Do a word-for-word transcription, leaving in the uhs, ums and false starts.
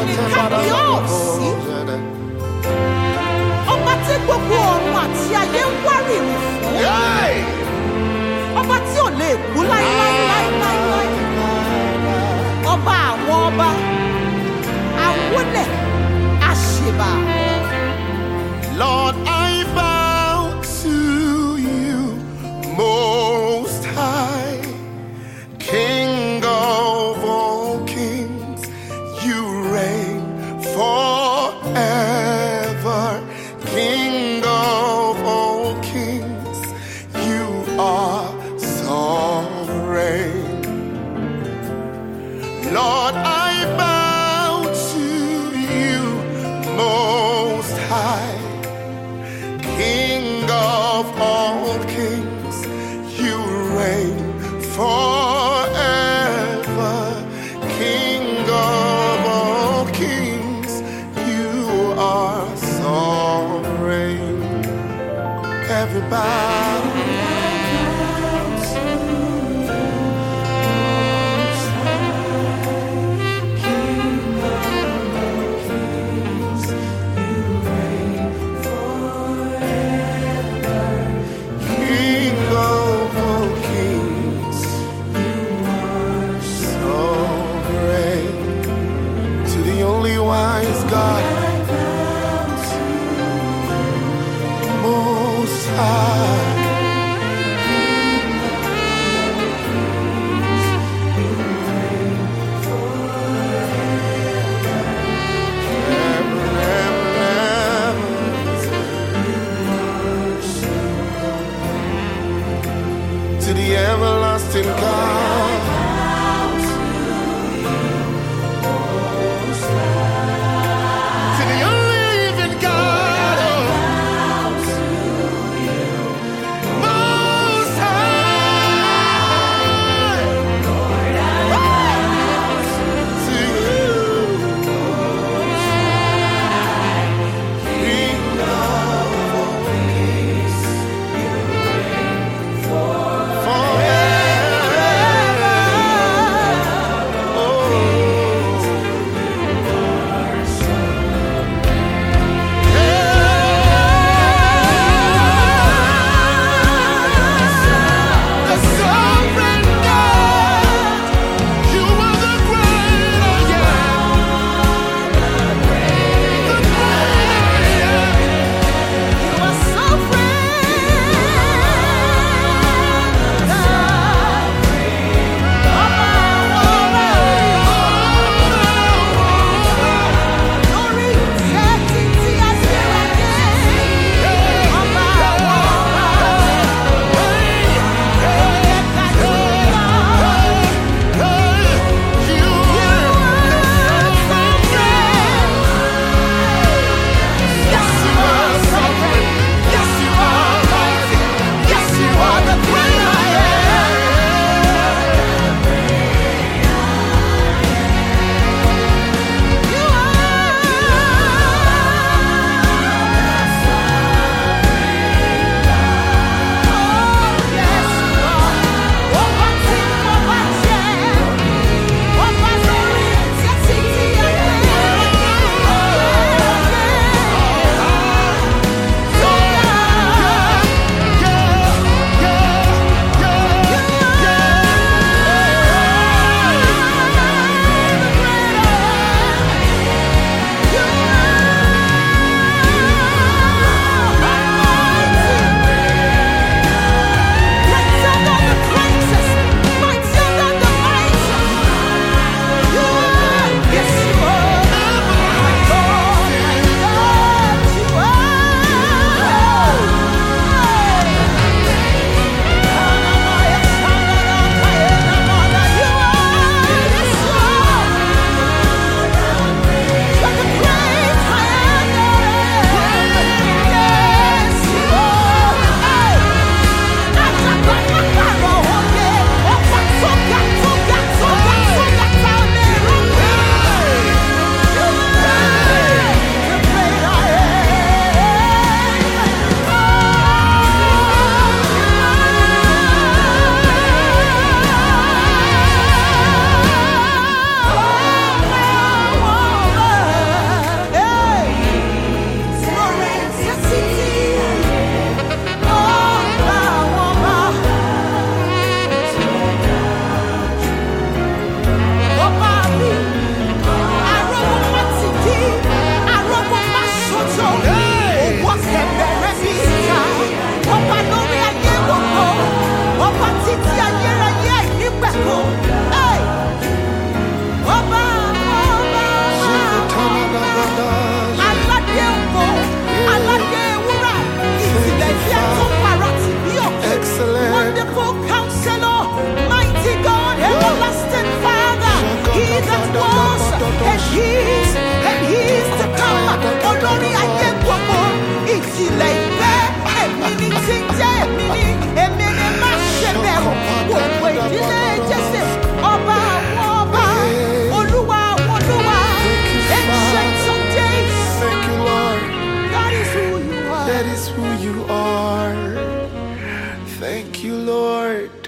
kábíyèsí. Ọba tí gbogbo ọ̀run àti ayé ń wárìrì fún. Ọba tí ò lè kú láíláíláíláí. Ọba àwọn ọba. Awólẹ̀ àṣèbà. Lord, I bow to you, Most High, King of all kings. You reign forever, King of all kings. You are sovereign. Lord, I bow to you, Most High, King of all kings. You reign forever, King of all kings. You are sovereign. Everybody. King of all kings, you are sovereign. To the only wise God, Most High. Thank you, Lord.